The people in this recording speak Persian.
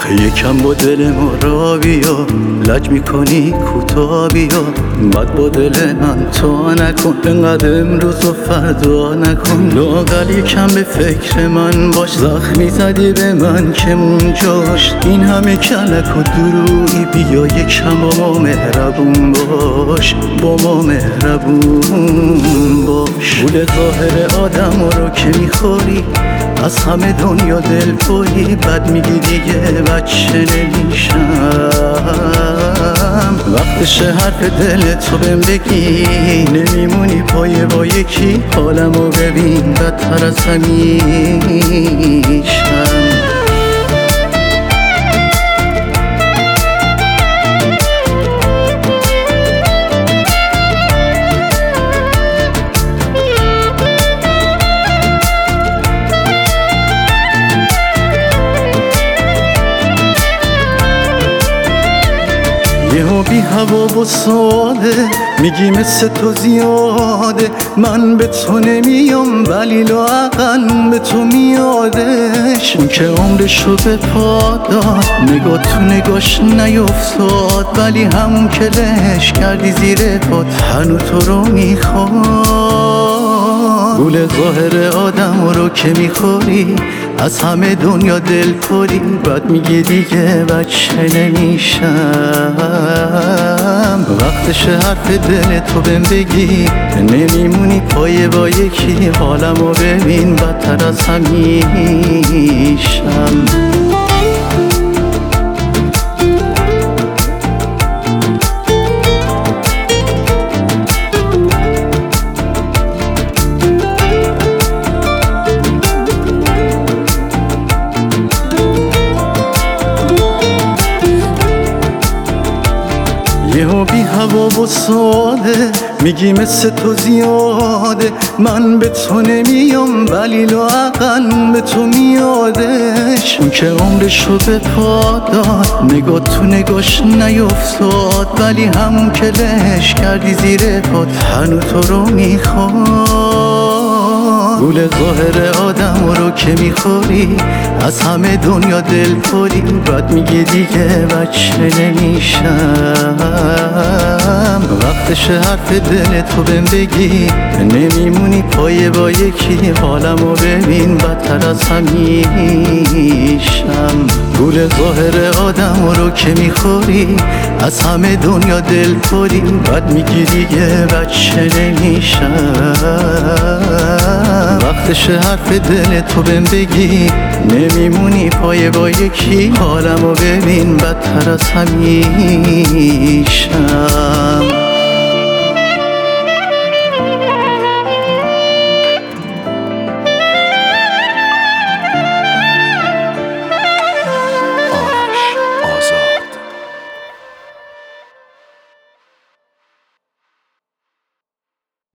یکم با دل ما را بیا، لج میکنی کوتا بیا، بد با دل من تا نکن، انقدر امروز و فردا نکن. لااقل یکم به فکر من باش، زخمی زدی به من که اونجاش این همه کلک و درویی. بیا یکم با ما مهربون باش، با ما مهربون باش. گول ظاهر آدم رو که میخوری، از همه دنیا دل پری، بد میگی دیگه بچه نمیشم. وقتش حرف دل تو بهم بگی، نمیمونی پایه با یکی، حالمو ببین بدتر از همیشم. یهو بی هوا و ساده میگی مثل تو زیاده، من به تو نمیام ولی لااقل به تو میادش. اون که عمرشو به پا داد، نگاه تو نگاش نیفتاد، ولی همون که لش کردی زیر پات هنو تو رو میخواد. گول ظاهر آدم رو که میخوری، از همه دنیا دل پری، بد میگی دیگه بچه نمیشم. وقتش حرف دل تو بهم بگی، نمیمونی پایه با یکی، حالمو ببین بدتر از همیشم. یهو بی هوا و ساده میگی مثل تو زیاده، من به تو نمیام ولی لااقل به تو میادش. اون که عمرشو به پا داد، نگاه تو نگاش نیفتاد، ولی همون که لش کردی زیر پات هنو تو رو میخواد. گول ظاهر آدم رو که میخوری، از همه دنیا دل پری، بد میگی دیگه بچه نمیشم. وقتش حرف دل تو بهم بگی، نمیمونی پایه با یکی، حالمو ببین بدتر از همیشم. گول ظاهر آدم رو که میخوری، از همه دنیا دل پری، بد میگی دیگه بچه نمیشم. وقتش حرف دل تو بهم بگی، نمیمونی پایه با یکی، حالمو ببین بدتر از همیشم.